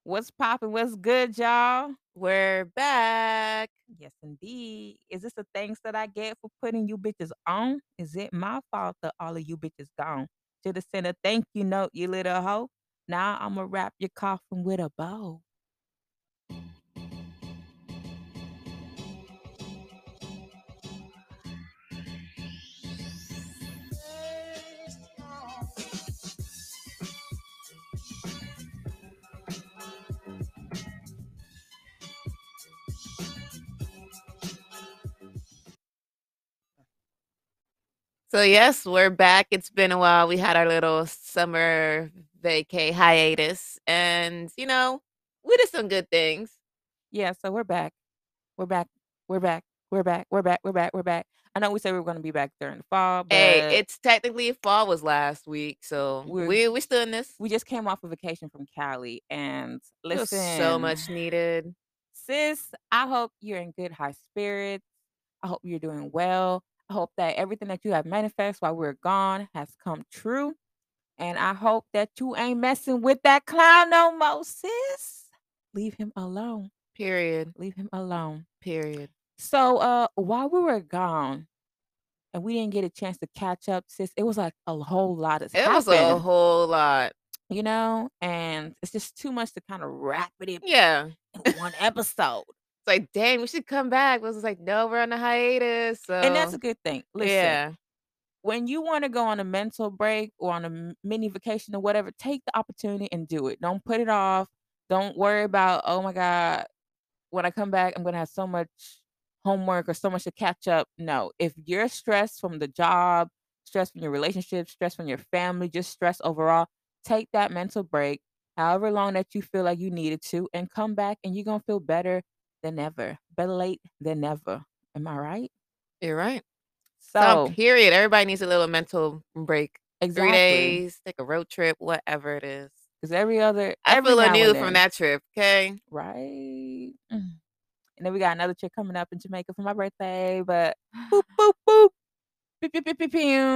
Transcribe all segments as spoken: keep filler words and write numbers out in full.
What's poppin'? What's good, y'all? We're back. Yes, indeed. Is this the thanks that I get for putting you bitches on? Is it my fault that all of you bitches gone? Should've sent a thank you note, you little hoe. Now I'ma wrap your coffin with a bow. So yes, we're back. It's been a while. We had our little summer vacay hiatus, and you know, we did some good things. Yeah, so we're back. We're back. We're back. We're back. We're back. We're back. We're back. I know we said we were gonna be back during the fall, Hey, but it's technically fall was last week, so we're we we still in this. we just came off a vacation from Cali and It was so listen, much needed. sis, I hope you're in good high spirits. I hope you're doing well. I hope that everything that you have manifest while we're gone has come true. And I hope that you ain't messing with that clown no more, sis. Leave him alone. Period. Leave him alone. Period. So uh while we were gone and we didn't get a chance to catch up, sis, it was like a whole lot has It was a happened, whole lot. you know, and it's just too much to kind of wrap it in Yeah. one episode. It's like, dang, we should come back. But it was like, no, we're on a hiatus. And that's a So good thing. Listen, yeah. when you want to go on a mental break or on a m- mini vacation or whatever, take the opportunity and do it. Don't put it off. Don't worry about, oh my God, when I come back, I'm going to have so much homework or so much to catch up. No, if you're stressed from the job, stress from your relationship, stress from your family, just stress overall, take that mental break, however long that you feel like you needed to, and come back and you're going to feel better than ever. Better late than never. Am I right? You're right. Some So, period. Everybody needs a little mental break. three exactly. days, take a road trip, whatever it is. Because every other, I every feel now and anew from then, that trip, okay? right? Mm. And then we got another trip coming up in Jamaica for my birthday, but boop, boop, boop. Pew, pew, pew, pew,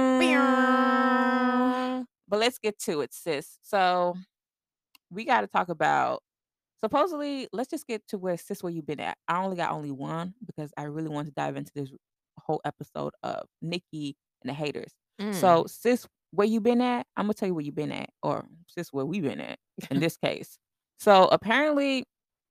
pew. But let's get to it, sis. So we got to talk about. Supposedly, let's just get to where sis, where you been at. I only got only one because I really want to dive into this whole episode of Nikki and the haters. Mm. So sis, where you been at? I'm gonna tell you where you been at, or sis, where we been at in this case. So apparently,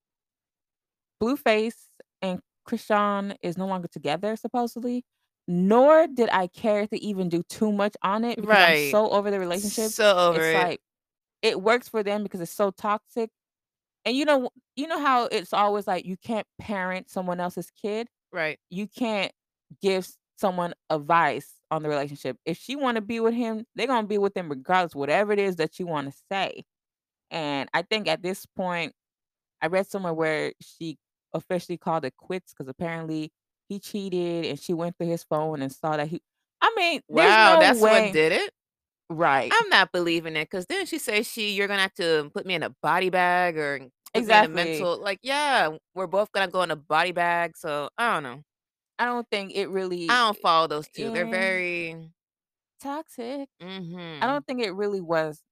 Blueface and Krishan is no longer together, supposedly. Nor did I care to even do too much on it because I'm Right. so over the relationship. So over It's it. like it works for them because it's so toxic. And you know, you know how it's always like you can't parent someone else's kid. Right. You can't give s- someone advice on the relationship. If she want to be with him, they're gonna be with him regardless, whatever it is that you want to say. And I think at this point, I read somewhere where she officially called it quits because apparently he cheated and she went through his phone and saw that he. I mean, there's Wow, no that's what way. did it? Right. I'm not believing it because didn't she say she you're gonna have to put me in a body bag or put me in a Exactly. mental like, yeah, we're both gonna go in a body bag. So I don't know. I don't think it really I don't follow those two. They're eh, very toxic. I mm-hmm. don't think it really was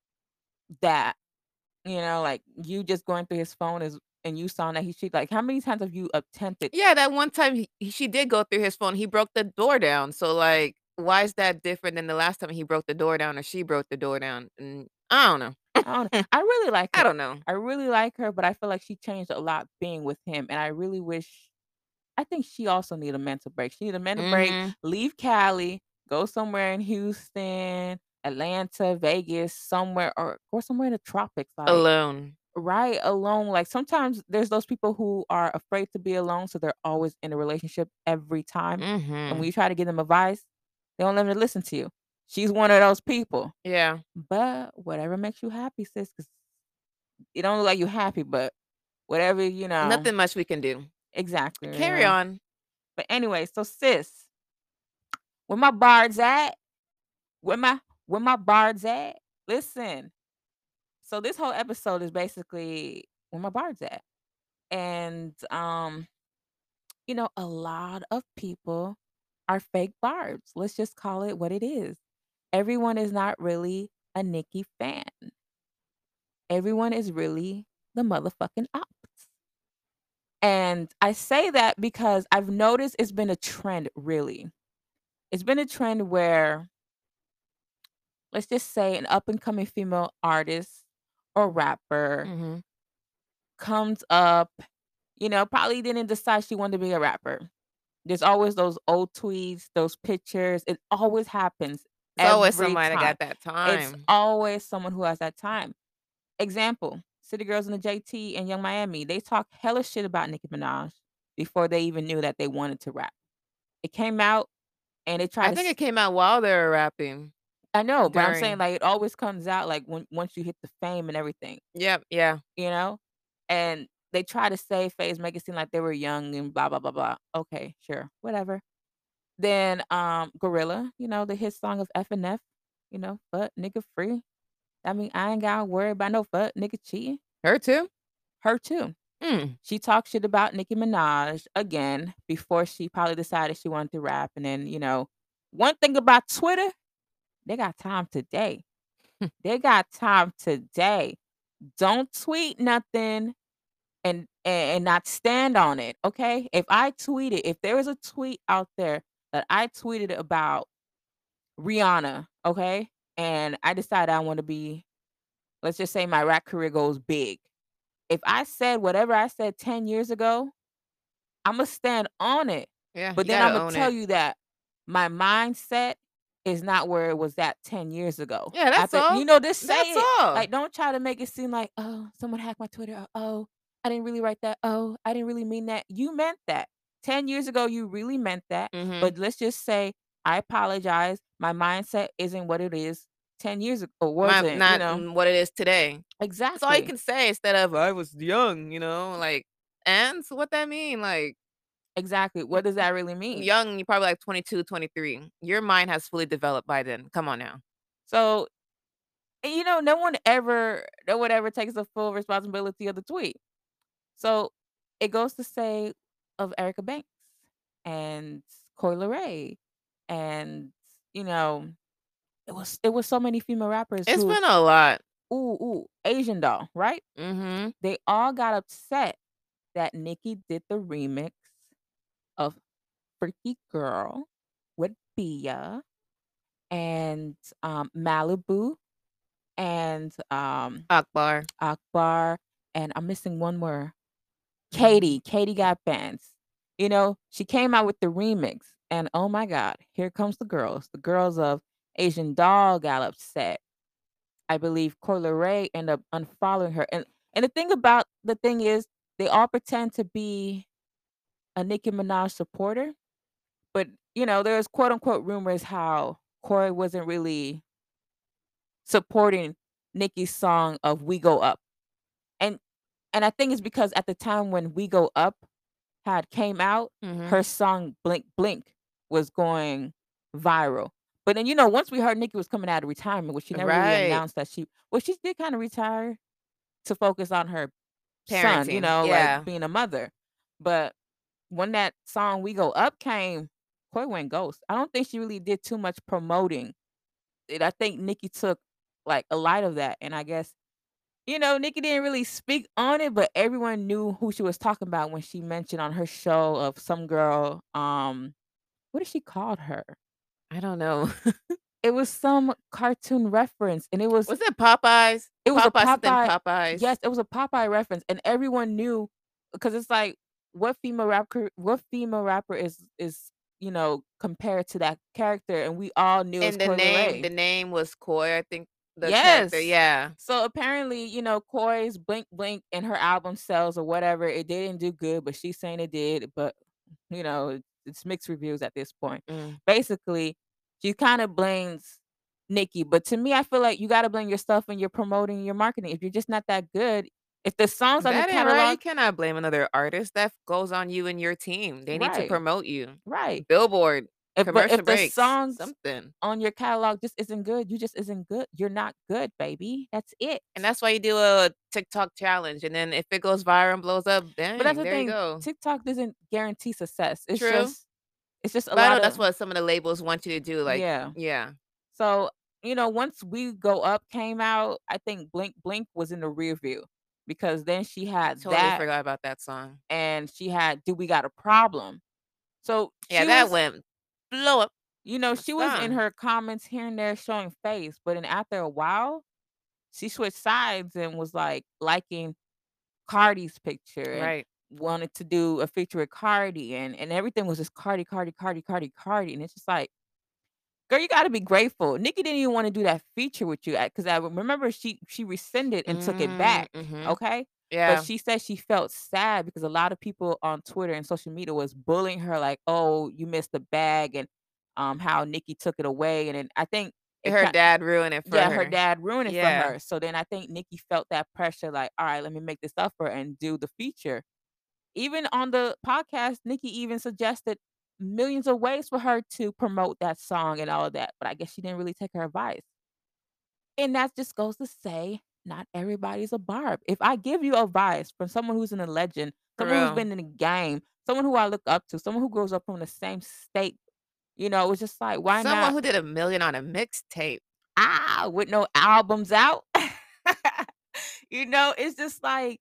that. You know, like you just going through his phone is and you saw that he cheated. Like how many times have you attempted? Yeah, that one time he he she did go through his phone, he broke the door down, so, like, why is that different than the last time he broke the door down or she broke the door down? And I don't know. I don't know. I really like I her. don't know. I really like her, but I feel like she changed a lot being with him. And I really wish I think she also need a mental break. She need a mental break, Mhm. leave Cali, go somewhere in Houston, Atlanta, Vegas, somewhere or or somewhere in the tropics, like Alone. right alone. Like sometimes there's those people who are afraid to be alone, so they're always in a relationship every time. And when Mhm. you try to give them advice, they don't ever listen to you. She's one of those people. Yeah. But whatever makes you happy, sis, because it don't look like you happy, but whatever, you know, Nothing much we can do. exactly, you Carry know. on. But anyway, so sis, where my bards at? Where my where my bards at? Listen. So this whole episode is basically where my bards at. And um, you know, a lot of people are fake barbs. Let's just call it what it is. Everyone is not really a Nicki fan. Everyone is really the motherfucking ops. And I say that because I've noticed it's been a trend, really. It's been a trend where, let's just say, an up and coming female artist or rapper Mhm. comes up, you know, probably didn't decide she wanted to be a rapper. There's always those old tweets, those pictures. It always happens It's always every somebody that time. got that It's time. always someone who has that time. Example, City Girls and the J T and Young Miami, they talk hella shit about Nicki Minaj before they even knew that they wanted to rap. It came out and they tried I to think s it came out while they were rapping. I know, but I'm saying, During. like, it always comes out, like, when once you hit the fame and everything, Yep, yeah. you know? And they try to save face, make it seem like they were young and blah, blah, blah, blah. Okay, sure, whatever. Then, um, Gorilla, you know, the hit song of F and F, you know, "Fuck nigga free." I mean, I ain't gotta worry about no fuck nigga cheating. Her too? Her too. Mm. She talked shit about Nicki Minaj again before she probably decided she wanted to rap. And then, you know, one thing about Twitter, they got time today. They got time today. Don't tweet nothing and and not stand on it, okay? If I tweeted, if there was a tweet out there that I tweeted about Rihanna, okay? And I decided I want to be, let's just say my rap career goes big. If I said whatever I said ten years ago, Imma stand on it. Yeah, But you then gotta Imma own tell it. you that my mindset is not where it was at ten years ago. Yeah, that's After all. you know, just That's say it. all. Like, don't try to make it seem like, "Oh, someone hacked my Twitter," or, "Oh, I didn't really write that. Oh, I didn't really mean that." You meant that. ten years ago, you really meant that. Mhm. But let's just say, "I apologize. My mindset isn't what it is ten years ago or My wasn't," you not know? mm, what it is today. That's all you Exactly. can say instead of, "I was young," you know, like, and so what that mean? Like, Exactly. What does that really mean? young, you're probably like twenty two, twenty three. Your mind has fully developed by then. Come on now. So, and, you know, no one ever no one ever takes the full responsibility of the tweet. So, it goes to say of Erica Banks and Coi Leray and, you know, it was it was so many female rappers It's who been a lot. ooh, ooh, Asian Doll, right? Mhm. They all got upset that Nicki did the remix of Freaky Girl with Bia and, um, Malibu and, um, Akbar. Akbar, and I'm missing one more. Katie, Katie got bands. You know, she came out with the remix, and oh my god, here comes the girls. The girls of Asian Doll got upset. I believe Coi Leray ended up unfollowing her. And and the thing about the thing is they all pretend to be a Nicki Minaj supporter, but you know, there's quote unquote rumors how Corey wasn't really supporting Nicki's song of We Go Up. And and I think it's because at the time when We Go Up had came out, Mhm. her song Blink Blink was going viral. But then, you know, once we heard Nicki was coming out of retirement, which she never really Right. announced that she well, she did kinda retire to focus on her son, you Parenting. know, like Yeah. being a mother. But when that song We Go Up came, Koi went ghost. I don't think she really did too much promoting it. I think Nicki took like a light of that. And I guess you know, Nicki didn't really speak on it, but everyone knew who she was talking about when she mentioned on her show of some girl, um, what did she called her? I don't know. It was some cartoon reference, and it was Was it Popeyes? it was a Popeye something Popeye Popeyes. yes, it was a Popeye reference, and everyone knew because it's like, what female rapper what female rapper is is, you know, compared to that character, and we all knew it was And the Coi name Leray. the name was Koi, I think the character, Yes. yeah. So apparently, you know, Corey's Blink Blink and her album sales or whatever, it didn't do good, but she's saying it did. But you know, it- it's mixed reviews at this point. Mm. Basically, she kind of blames Nicki. But to me, I feel like you gotta blame yourself when you're promoting your marketing. If you're just not that good, if the songs on your That ain't right. You catalog, cannot blame another artist. That goes on you and your team. They need to right, promote you. right. Billboard, If but commercial if the breaks, songs something. on your catalog just isn't good, you just isn't good. You're not good, baby. That's it. And that's why you do a TikTok challenge, and then if it goes viral and blows up, But that's bang, the there you thing, go. TikTok doesn't guarantee success. It's True. just it's just a But I lot know that's of what some of the labels want you to do, like yeah. yeah. So, you know, once We Go Up came out, I think Blink Blink was in the rear view. because then she had Totally that forgot about that song. and she had "Do We Got a Problem?" So Yeah, she that was went blow up you know, a she was in song. her comments here and there showing face, but then after a while, she switched sides and was, like, liking Cardi's picture and Right. wanted to do a feature with Cardi, and and everything was just Cardi, Cardi, Cardi, Cardi, Cardi, and it's just like, girl, you gotta be grateful. Nicki didn't even wanna do that feature with you because I remember she she rescinded and took it Mm, back, mhm. okay? But Yeah. she said she felt sad because a lot of people on Twitter and social media was bullying her like, "Oh, you missed the bag," and, um, how Nicki took it away, and then I think it Her kind dad ruined it for yeah, her her. dad ruined it for Yeah. her, so then I think Nicki felt that pressure like, "Alright, let me make this up for her and do the feature." Even on the podcast, Nicki even suggested millions of ways for her to promote that song and all of that, but I guess she didn't really take her advice. And that just goes to say, not everybody's a Barb. If I give you advice from someone who's in a legend, For someone who's real. been in the game, someone who I look up to, someone who grows up from the same state, you know, it's just like, why Someone not who did a million on a mixtape. ah, with no albums out? You know, it's just like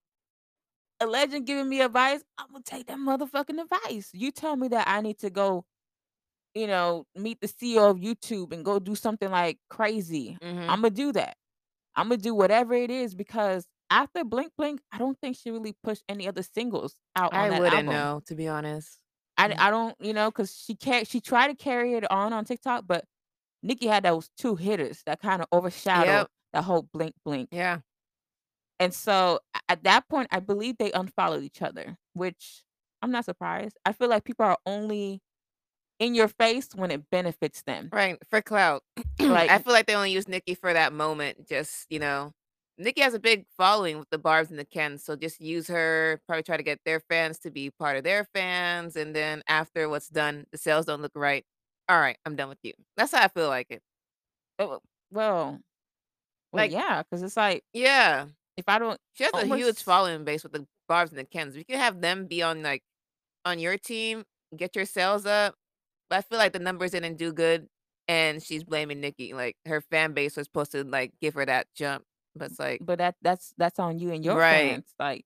a legend giving me advice, Imma take that motherfucking advice. You tell me that I need to go, you know, meet the C E O of YouTube and go do something, like, crazy. Mhm. Imma do that. Imma do whatever it is because after Blink Blink, I don't think she really pushed any other singles out on I that wouldn't album. know, to be honest. I Mm. I don't you know, 'cause she can't she tried to carry it on on TikTok, but Nicki had those two hitters that kinda overshadowed Yep. the whole Blink Blink. Yeah. And so a at that point, I believe they unfollowed each other, which I'm not surprised. I feel like people are only in your face when it benefits them. Right, for clout. Like I feel like they only use Nicki for that moment, just, you know Nicki has a big following with the Barbs and the Kens, so just use her, probably try to get their fans to be part of their fans, and then after what's done, the sales don't look right, "Alright, I'm done with you." That's how I feel like it. oh, well well, Like yeah, 'cause it's like, yeah. if I don't She has a huge almost following base with the Barbs and the Kens. You can have them be on, like on your team, get your sales up, but I feel like the numbers didn't do good, and she's blaming Nicki, like, her fan base was supposed to, like, give her that jump, but it's like but that that's that's on you and your Right. fans, like,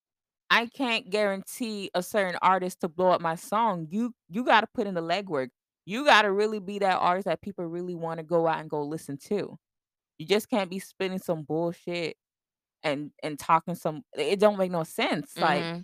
I can't guarantee a certain artist to blow up my song. You you gotta put in the legwork. You gotta really be that artist that people really wanna go out and go listen to. You just can't be spitting some bullshit and and talking some it don't make no sense, like Mhm.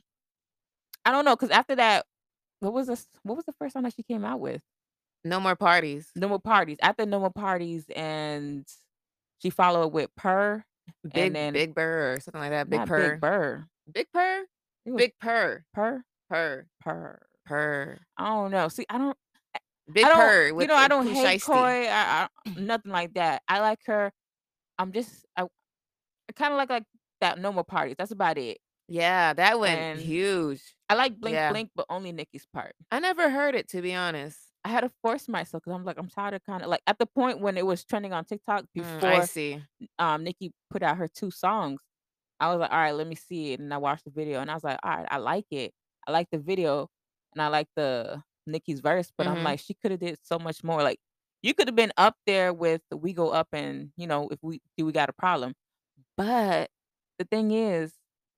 I don't know, 'cause after that, what was this what was the first song that she came out with? No More Parties. No More Parties. After No More Parties and she followed with Purr, and Big then Big Burr or something like that, Big not Big Purr. Burr. Big Purr? It was Big Purr. Purr? Purr. Purr. Purr. I don't know. See, I don't I Big don't Purr you with, know, I uh, don't Pooh hate Shiesty. Coi, I I nothing like that. I like her. I'm just I I kinda like like that No More Parties, that's about it. Yeah, that went And huge. I like Blink Yeah. Blink, but only Nicki's part. I never heard it, to be honest. I had to force myself 'cause I'm like, I'm tired of kinda like, at the point when it was trending on TikTok Mm, I before, see. um, Nicki put out her two songs, I was like, "Alright, let me see it," and I watched the video, and I was like, "Alright, I like it. I like the video, and I like the Nicki's verse," but I'm Mhm. like, "She coulda did so much more," like, you coulda been up there with the We Go Up and, you know, If We Do We Got a Problem, but the thing is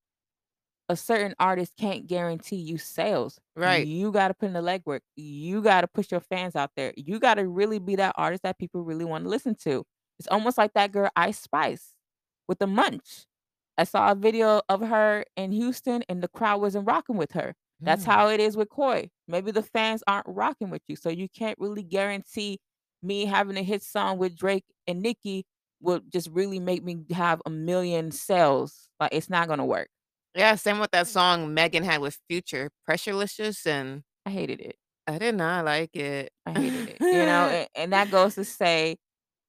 a certain artist can't guarantee you sales. Right. You gotta put in the legwork. You gotta push your fans out there. You gotta really be that artist that people really wanna listen to. It's almost like that girl Ice Spice with the Munch. I saw a video of her in Houston, and the crowd wasn't rocking with her. That's Mm. how it is with Coi. Maybe the fans aren't rocking with you, so you can't really guarantee me having a hit song with Drake and Nicki would just really make me have a million sales. Like, it's not gonna work. Yeah, same with that song Megan had with Future, "Pressurelicious," and I hated it. I did not like it. I hated it, you know, and and that goes to say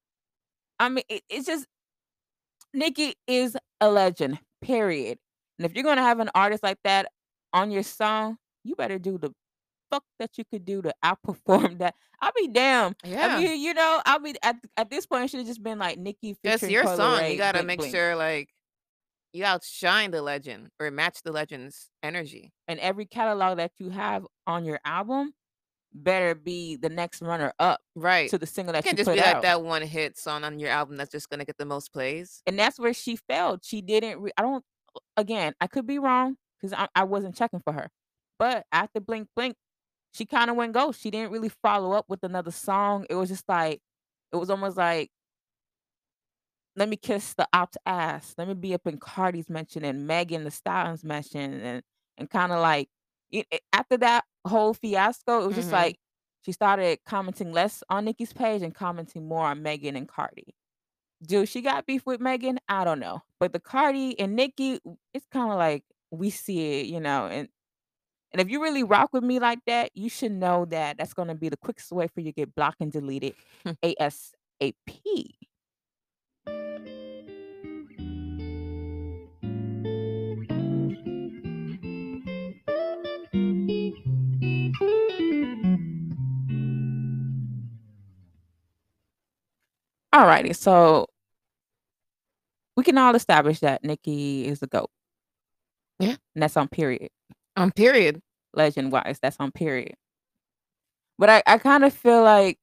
I mean, it it's just Nicki is a legend, period, and if you're gonna have an artist like that on your song, you better do the fuck that you could do to outperform that. I'll be damned. I Yeah. mean, you know, I'll be at at this point, it should've just been, like, Nicki It's featuring your Coi song, you Leray, gotta Blink make Blink. sure, like, you outshine the legend or match the legend's energy. And every catalog that you have on your album better be the next runner up Right. to the single It that can't you just put be like out. that one hit song on your album that's just gonna get the most plays. And that's where she failed. She didn't re I don't again, I could be wrong 'cause I I wasn't checking for her. But after Blink Blink, she kinda went ghost. She didn't really follow up with another song. It was just like it was almost like let me kiss the op's ass. Let me be up in Cardi's mention and Megan Thee Stallion's mention and and kinda like it it after that whole fiasco, it was just Mhm. like she started commenting less on Nicki's page and commenting more on Megan and Cardi. Do she got beef with Megan? I don't know. But the Cardi and Nicki, w it's kinda like we see it, you know, and and if you really rock with me like that, you should know that that's gonna be the quickest way for you to get blocked and deleted ASAP. Alrighty, so we can all establish that Nicki is the GOAT. Yeah. And that's on period. On period. Legend-wise, that's on period. But I I kinda feel like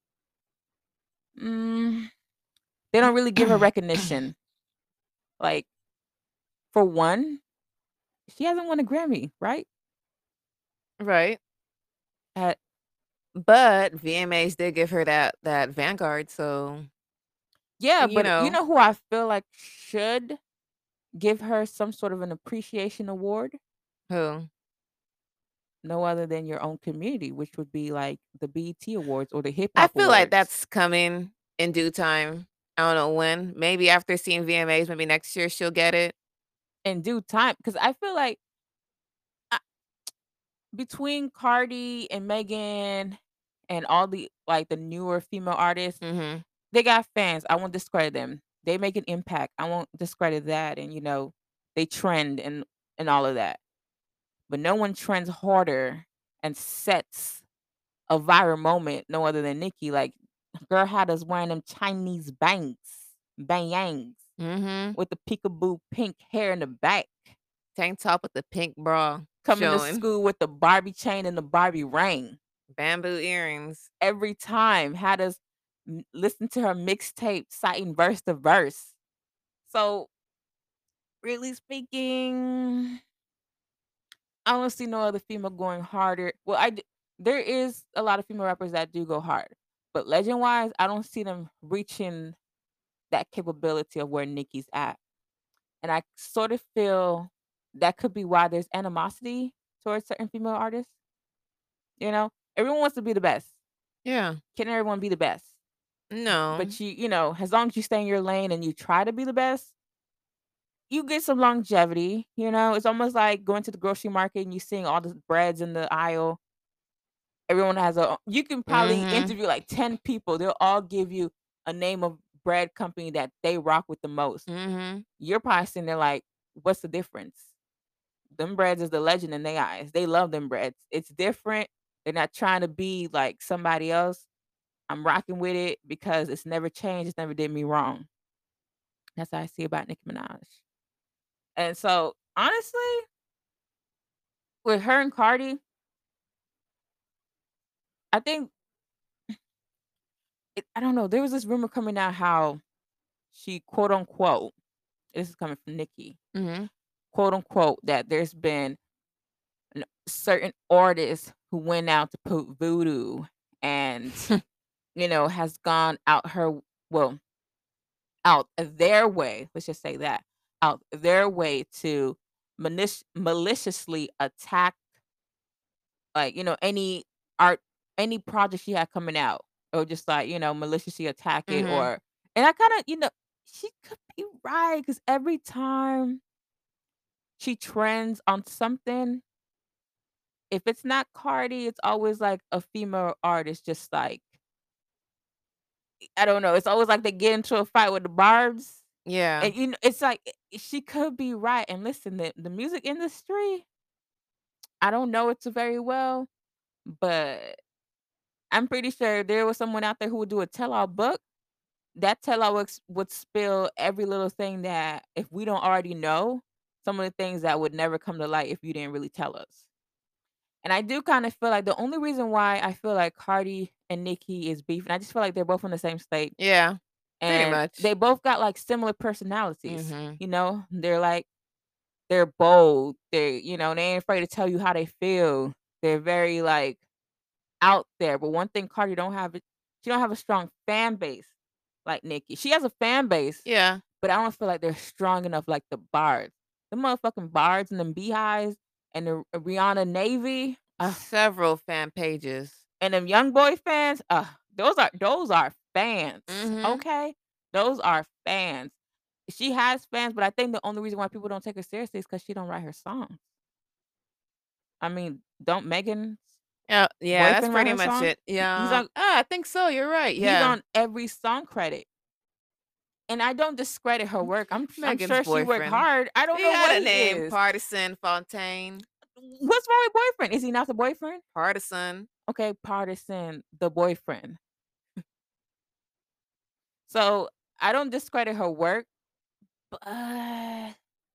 mm, they don't really give her recognition. Like for one, she hasn't won a Grammy, right? Right. At But VMAs did give her that that Vanguard, so Yeah, you but you know. know who I feel like should give her some sort of an appreciation award? Who? No other than your own community, which would be like the BET Awards or the Hip I Hop feel like Awards. that's coming in due time. I don't know when. Maybe after seeing VMAs, maybe next year she'll get it. In due time, 'cause I feel like I between Cardi and Megan and all the, like, the newer female artists, Mhm. they got fans, I won't discredit them. They make an impact, I won't discredit that, and, you know, they trend and and all of that. But no one trends harder and sets a viral moment no other than Nicki, like, girl had us wearing them Chinese bangs bangs Mhm. with the peekaboo pink hair in the back. Tank top with the pink bra Coming to showing. school with the Barbie chain and the Barbie ring. Bamboo earrings. Every time, had us m listen to her mixtape citing verse to verse. So really speaking I don't see no other female going harder. Well, I d there is a lot of female rappers that do go hard, but legend-wise, I don't see them reaching that capability of where Nicki's at. And I sort of feel that could be why there's animosity towards certain female artists. You know? Everyone wants to be the best. Yeah. Can everyone be the best? No. But you you know, as long as you stay in your lane and you try to be the best you get some longevity, you know? It's almost like going to the grocery market and you seeing all the breads in the aisle. Everyone has a you can probably Mhm. interview, like, ten people, they'll all give you a name of bread company that they rock with the most. Mhm. You're probably sitting there like, "What's the difference?" Them breads is the legend in they eyes. They love them breads. It's different. They're not trying to be like somebody else. I'm rocking with it because it's never changed, it's never did me wrong. That's how I see about Nicki Minaj. And so, honestly with her and Cardi I think it I don't know, there was this rumor coming out how she quote unquote, this is coming from Nicki, Mhm. quote unquote, that there's been n certain artists who went out to put voodoo and, you know, has gone out her well out their way, let's just say that, out their way to manish maliciously attack like, you know, any art any project she had coming out, or just, like, you know, maliciously attack it Mhm. or and I kinda you know, she could be right 'cause every time she trends on something if it's not Cardi, it's always, like, a female artist just, like e I don't know, it's always like they get into a fight with the Barb's, Yeah. and, you kn it's like, eh, she could be right, and listen, the the music industry I don't know it too very well, but I'm pretty sure if there was someone out there who would do a tell-all book, that tell-all would s would spill every little thing that if we don't already know, some of the things that would never come to light if you didn't really tell us. And I do kinda feel like the only reason why I feel like Cardi and Nicki is beefing, I just feel like they're both from the same state, Yeah, pretty and much. they both got, like, similar personalities, Mhm. you know? They're, like they're bold, they you know, they ain't afraid to tell you how they feel. They're very, like, out there, but one thing Cardi don't have it she don't have a strong fan base like Nicki. She has a fan base, Yeah. but I don't feel like they're strong enough like the Bards. The motherfucking Bards and them Beehives and the R Rihanna Navy, ugh, Several fan pages. and them Young Boy fans, ugh, those are those are fans, Mhm. okay? Those are fans. She has fans, but I think the only reason why people don't take her seriously is 'cause she don't write her songs. I mean, don't Megan's Yeah, yeah, that's boyfriend write pretty her much songs? it. He he's Yeah. on Ah, I think so, you're right, he's yeah. on every song credit. And I don't discredit her work. I'm s I'm Megan's sure she worked boyfriend. hard. I don't He know had what a he name, is. Pardison Fontaine. What's wrong with boyfriend? Is he not the boyfriend? Pardison. Okay, Pardison, the boyfriend. So, I don't discredit her work, but uh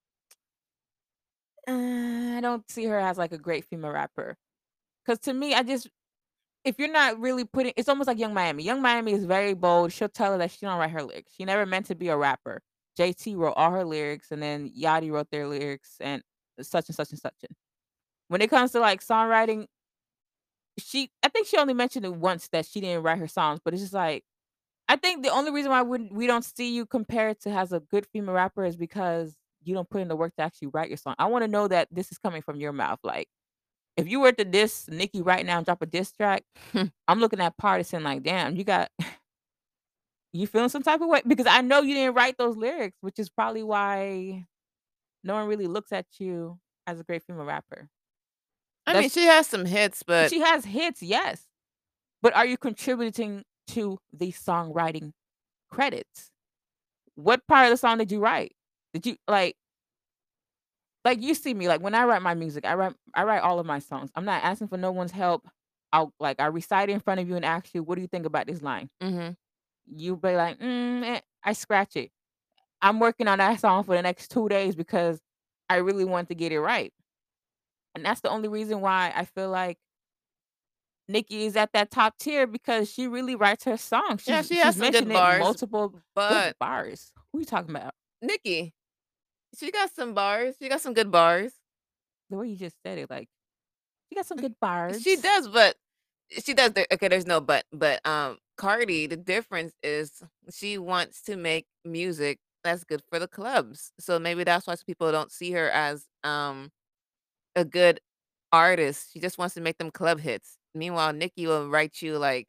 uh, I don't see her as, like, a great female rapper. 'Cause to me, I just if you're not really putting it's almost like Yung Miami. Yung Miami is very bold. She'll tell her that she don't write her lyrics. She never meant to be a rapper. J-T wrote all her lyrics, and then Yachty wrote their lyrics, and such and such and such and when it comes to, like, songwriting she I think she only mentioned it once that she didn't write her songs, but it's just like I think the only reason why wouldn't we don't see you compared to as a good female rapper is because you don't put in the work to actually write your song. I wanna know that this is coming from your mouth, like, if you were to diss Nicki right now and drop a diss track, I'm looking at Pardison like, "Damn, you got" "you feeling some type of way?" Because I know you didn't write those lyrics, which is probably why no one really looks at you as a great female rapper. I mean, That's she has some hits, but she has hits, yes, but are you contributing to the songwriting credits? What part of the song did you write? Did you like like, you see me, like, when I write my music, I write I write all of my songs. I'm not asking for no one's help. I'll like, I recite it in front of you and ask you, "What do you think about this line?" Mhm. You be like, "Mm, eh," I scratch it. I'm working on that song for the next two days because I really want to get it right. And that's the only reason why I feel like Nicki is at that top tier because she really writes her songs. Yeah, She's she has she's some good mentioned it bars, multiple good but bars. Who you talking about? Nicki, she got some bars. She got some good bars. The way you just said it, like, "You got some good She bards." does, but she does the okay, there's no but, but, um, Cardi, the difference is she wants to make music that's good for the clubs. So maybe that's why some people don't see her as, um, a good artist. She just wants to make them club hits. Meanwhile, Nicki will write you, like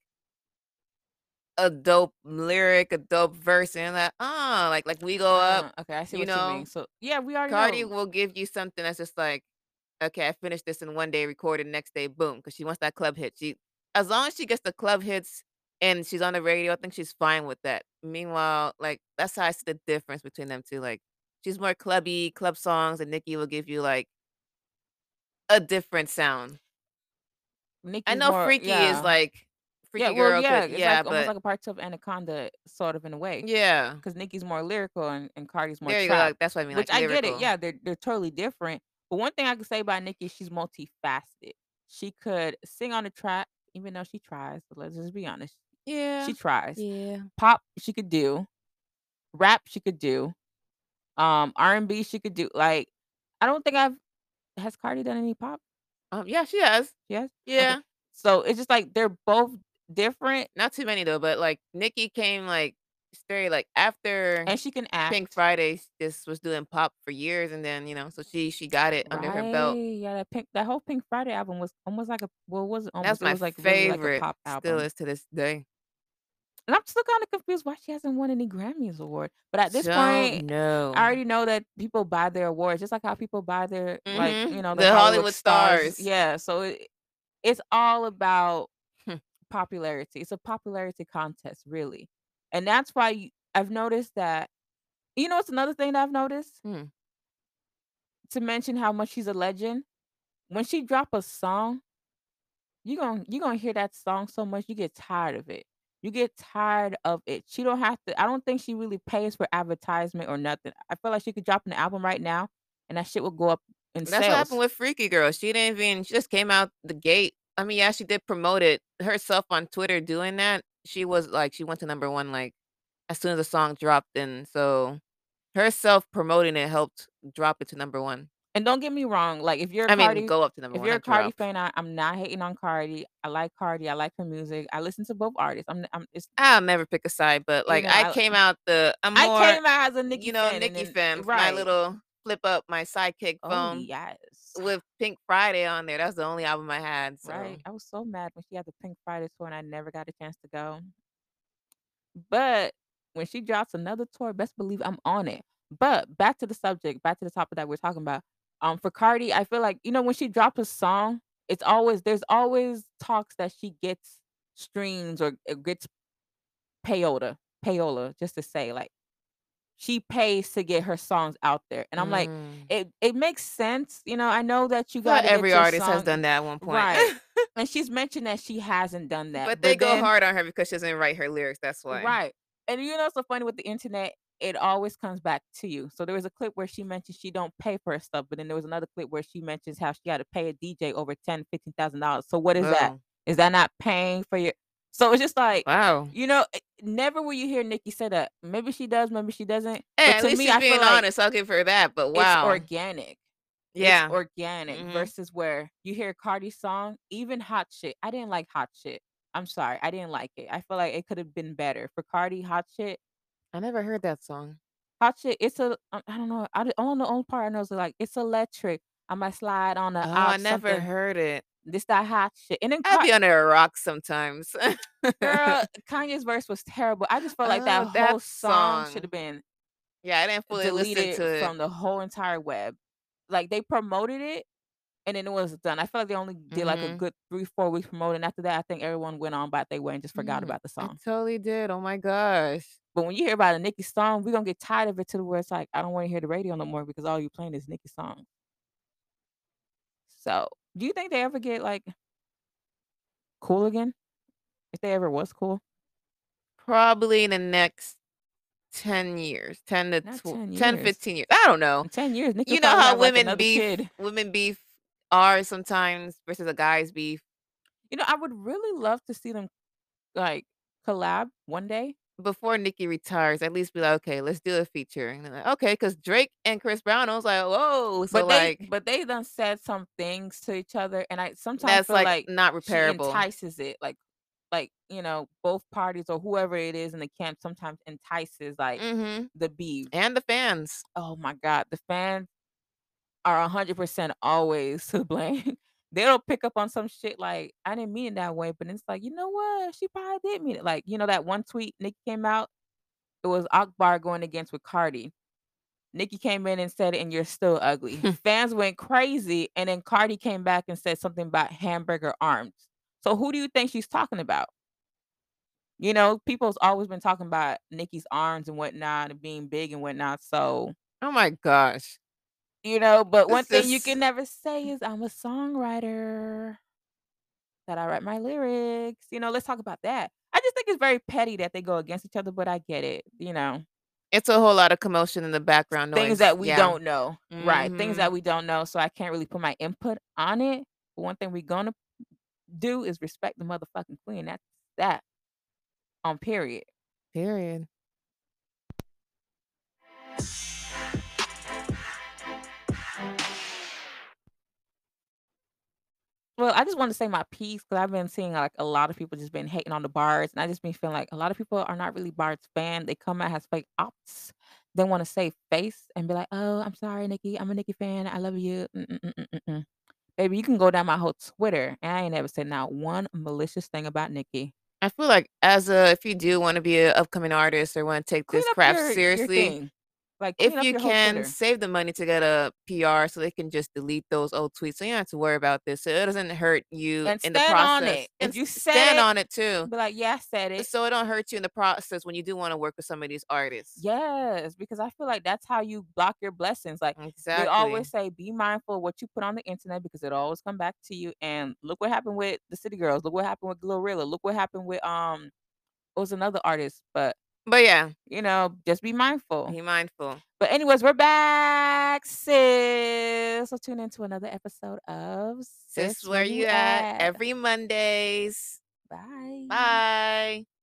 a dope lyric, a dope verse, and like, "Ah," like like, "We Go Up," Uh, okay, I see you what you mean. know? So yeah, we already Cardi know. will give you something that's just like, "Okay, I finished this in one day, recorded next day, boom," 'cause she wants that club hit. She as long as she gets the club hits and she's on the radio, I think she's fine with that. Meanwhile, like, that's how I see the difference between them two, like, she's more clubby, club songs, and Nicki will give you, like a different sound. I Nicki's know more Freaky is yeah. like Yeah, Freaky well, Girl yeah, could it's yeah, like almost but like a parts of Anaconda sort of in a way. Yeah. 'Cause Nicki's more lyrical and and Cardi's more There you go, trap, like, that's what I mean, which like, I get it, lyrical. yeah, they're they're totally different. But one thing I can say about Nicki is she's multifaceted. She could sing on a track, even though she tries, but let's just be honest, Yeah. she tries. Yeah. Pop, she could do. Rap, she could do. Um, R&B, she could do like, I don't think I've has Cardi done any pop? Um, yeah, she has. She has? Okay. Yeah. So, it's just like they're both different Not too many though, but, like, Nicki came, like, straight, like, after and she can Pink act. Fridays just was doing pop for years, and then, you know, so she she got it under her belt. Right, yeah, that Pink that whole Pink Friday album was almost like a well, it wasn't That's almost, it my was, like, really like a favorite, pop still album. is to this day. And I'm still kinda confused why she hasn't won any Grammys award. But at this point, Don't I know. already know that people buy their awards just like how people buy their, like, you Mhm. know, their The Hollywood Hollywood stars. stars. Yeah, so it it's all about Hmm. popularity. It's a popularity contest, really. And that's why y I've noticed that you know what's another thing that I've noticed? Hmm. To mention how much she's a legend, when she drop a song you gon you gonna hear that song so much, you get tired of it. You get tired of it. She don't have to I don't think she really pays for advertisement or nothing. I feel like she could drop an album right now, and that shit will go up in That's what happened sales. with Freaky Girl. She didn't even she just came out the gate. I mean, yeah, she did promote it herself on Twitter doing that. She was like she went to number one, like, as soon as the song dropped, and so herself promoting it helped drop it to number one. And don't get me wrong, like, if you're a I mean, Cardi go up to number if one, you're a not Cardi drop. fan, I I'm not hating on Cardi. I like Cardi, I like her music. I listen to both artists. I'm I'm it's I'll never pick a side, but, you like, know, I I came out the I'm I more, came out as a Nicki you know, fan and Nicki then fan. My right. little flip up my Sidekick Oh, phone yes. with Pink Friday on there. That's the only album I had, Right. so I was so mad when she had the Pink Friday tour and I never got a chance to go. But when she drops another tour, best believe I'm on it. But back to the subject, back to the topic that we're talking about. Um, for Cardi, I feel like, you know, when she drops a song, it's always there's always talks that she gets streams or uh, gets payola, payola, just to say like she pays to get her songs out there. And I'm like, mm. it it makes sense. You know, I know that you I feel like got to every get your artist has song done that at one point. right. And she's mentioned that she hasn't done that. But they But go then hard on her because she doesn't write her lyrics, that's why. right. And you know what's so funny with the internet? It always comes back to you. So there was a clip where she mentioned she don't pay for her stuff, but then there was another clip where she mentions how she had to pay a D J over ten, fifteen thousand dollars. So what is that? Oh, Is that not paying for your? So it's just like, wow. you know, eh, never will you hear Nikki say that. Maybe she does, maybe she doesn't. Hey, But at to least me, she's I feel being like honest, I'll give her that, but it's wow. organic. It's Yeah. organic Mhm. versus where you hear Cardi's song, even Hot Shit. I didn't like Hot Shit. I'm sorry, I didn't like it. I feel like it could have been better. For Cardi, Hot Shit, I never heard that song. Hot Shit, it's a um, I don't know. I d only the only part I know is like it's electric. I might slide on the Oh, I ox never something. heard it. This that hot shit. And then I'd Car be under a rock sometimes. girl, Kanye's verse was terrible. I just felt like that Oh, that whole song should have song. been Yeah, I didn't fully listen to deleted it. from the whole entire web. Like they promoted it and then it was done. I feel like they only did like a Mhm. good three, four weeks promoting. After that, I think everyone went on about their way and just forgot Mm, about the I song. totally did, oh my gosh. But when you hear about a Nicki song, we're gonna get tired of it to the where it's like, I don't want to hear the radio no more because all you playing is Nicki songs. So, do you think they ever get like cool again? If they ever was cool? Probably in the next ten years, ten to Not tw ten ten, years. fifteen years. I don't know. In ten years, Nicki will You know probably how have like women another beef kid. women beef are sometimes versus a guy's beef. You know, I would really love to see them like collab one day. Before Nicki retires, at least be like, "Okay, let's do a feature." And they're like, "Okay," because Drake and Chris Brown, I was like, "Whoa." So, But they like, but they done said some things to each other, and I sometimes that's, feel like, like not she repairable. entices it, like like, you know, both parties or whoever it is in the camp sometimes entices, like, Mhm. the beef. And the fans. Oh my god, the fans are one hundred percent always to blame. They'll pick up on some shit like, "I didn't mean it that way," but it's like, "You know what? She probably did mean it." Like, you know that one tweet Nicki came out? It was Akbar going against with Cardi. Nicki came in and said, "And you're still ugly." Fans went crazy, and then Cardi came back and said something about hamburger arms. So who do you think she's talking about? You know, people's always been talking about Nicki's arms and whatnot and being big and whatnot. So, Oh my gosh. you know, but one It's thing you just can never say is I'm a songwriter, that I write my lyrics. You know, let's talk about that. I just think it's very petty that they go against each other, but I get it, you know. it's a whole lot of commotion in the background Things noise. that we Yeah. don't know. Right, things Mhm. that we don't know, so I can't really put my input on it. But one thing we gonna do is respect the motherfucking queen. That's that on period. Period. Well, I just wanna say my piece because 'cause I've been seeing, like, a lot of people just been hating on the Bards, and I just been feeling like a lot of people are not really Bards fan. They come out as fake ops. They wanna save face and be like, "Oh, I'm sorry, Nicki. I'm a Nicki fan. I love you." Mm, mm, mm, mm, mm. Baby, you can go down my whole Twitter, and I ain't never said not one malicious thing about Nicki. I feel like as a if you do wanna be an upcoming artist or wanna take Clean this up craft your your seriously, thing. Like, if clean up you your whole can, Twitter. save the money to get a P R so they can just delete those old tweets, so you don't have to worry about this, so it doesn't hurt you And in the stand on process, it. and If s you said stand it, on it too, be like, "Yeah, I said it." so it don't hurt you in the process when you do wanna work with some of these artists. Yes, because I feel like that's how you block your blessings. Like, they Exactly. always say, "Be mindful of what you put on the internet because it'll always come back to you." And look what happened with the City Girls. Look what happened with Glorilla. Look what happened with, um, what was another artist, but, But yeah, you know, just be mindful. be mindful. But anyways, we're back, sis. also tune into another episode of Sis, Sis, Where where You you at? At? Every Mondays. Bye. Bye.